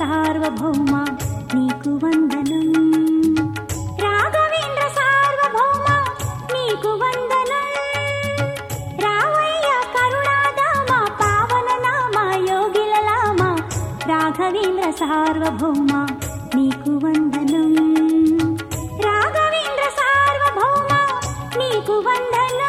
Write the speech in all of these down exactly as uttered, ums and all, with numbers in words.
సార్వభౌమ నీకు వందనం. రాఘవేంద్ర సార్వభౌమ నీకు వందనం. రావయ్య కరుణాధామ పావన నామ యోగిల లామ రాఘవేంద్ర సార్వభౌమ నీకు వందనం. రాఘవేంద్ర సార్వభౌమ నీకు వందనం.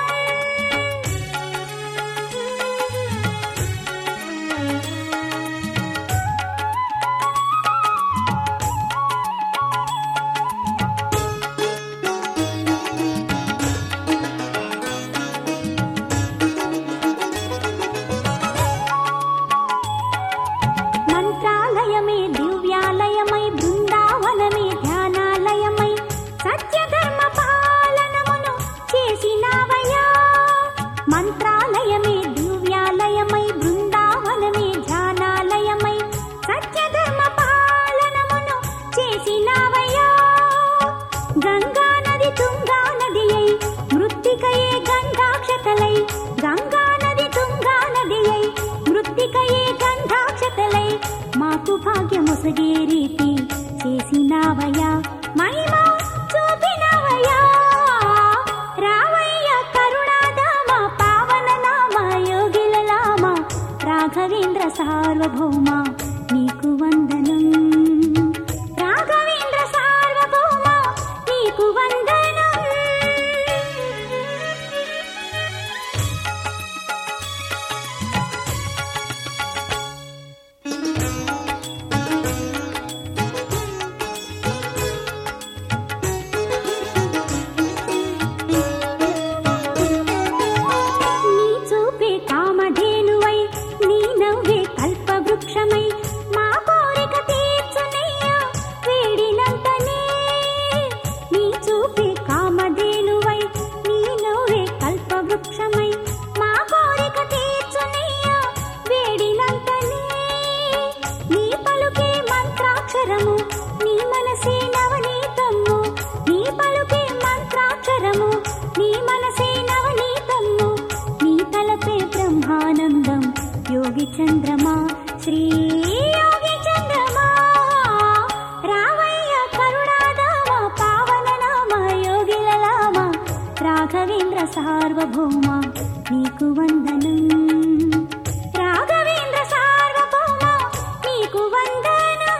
మంత్రాలయమే దివ్యాలయమై బృందావనమే ధ్యానాలయమై సత్యధర్మ పాలనమును చేసినావయ్యా. మంత్రాలయమే దివ్యాలయమై బృందావనమే ధ్యానాలయమై సత్యధర్మ పాలనమును చేసినావయ్యా. గంగా నది తుంగా నది అయి మృత్తికయే గంధాక్షతలై గంగా నది తుంగా నది అయి మృత్తికయే గంధాక్షతలై మాకు భాగ్యమొసగే రీతి చేసినావయ్యా. మహిమ చూపినావయ్యా. రావయ్య కరుణాధామ పావన నామ యోగిల లామ రాఘవేంద్ర సార్వభౌమ నీకు వందనం. రాఘవేంద్ర సార్వభౌమ నీకు వందనం. నీ చూపే కామధేనువై నీ నవ్వే కల్పవృక్షమై మా కోరిక తీర్చునయ్యా వేడినంతనే. నీ చూపే కామధేనువై నీ నవ్వే కల్పవృక్షమై మా కోరిక తీర్చునయ్యా వేడినంతనే. నీ పలుకే మంత్రాక్షరము నీ మనసే నవనీతము. నీ పలుకే మంత్రాక్షరము నీ మనసే నవనీతము. నీ తలపే బ్రహ్మానందం యోగి చంద్రమా శ్రీ యోగి చంద్రమా. రావయ్య కరుణాధామ పావన నామ యోగిల లామ రాఘవేంద్ర సార్వభౌమ నీకు వందనం. రాఘవేంద్ర సార్వభౌమ నీకు వందనం.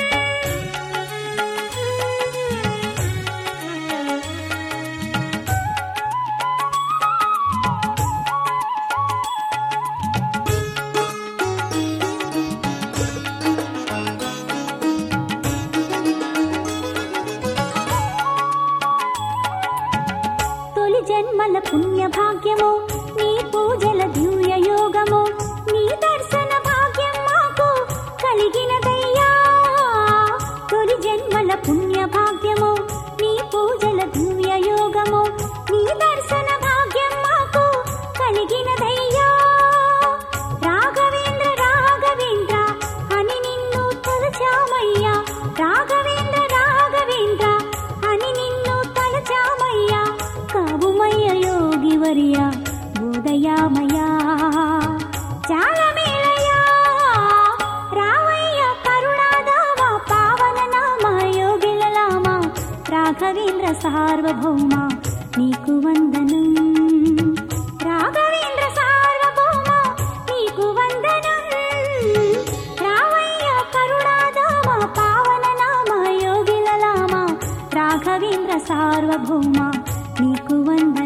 తొలి జన్మల పుణ్య భాగ్యము నీ పూజల దివ్య యోగము నీ దర్శన భాగ్యం మాకు కలిగినదయ్యా. తొలి జన్మల పుణ్య భాగ్యము నీ పూజల దివ్య యోగము నీ దర్శన భాగ్యం మాకు కలిగినదయ్యా. రాఘవేంద్ర రాఘవేంద్ర అని నిన్ను తలచామయ్యా. రాఘవేంద్ర రాఘవేంద్ర అని నిన్ను తలచామయ్యా. కావుమయ్య యోగి వర్య బోధయామయ్యా. చాలా మేలయ్యా. రావయ్య కరుణాధామ పావన నామ యోగిల లామ రాఘవేంద్ర సార్వభౌమ నీకు వందనం. రాఘవేంద్ర సార్వభౌమ నీకు వందనం. రావయ్య కరుణాధామ పావన నామ యోగిల లామ రాఘవేంద్ర సార్వభౌమ నీకు వందనం.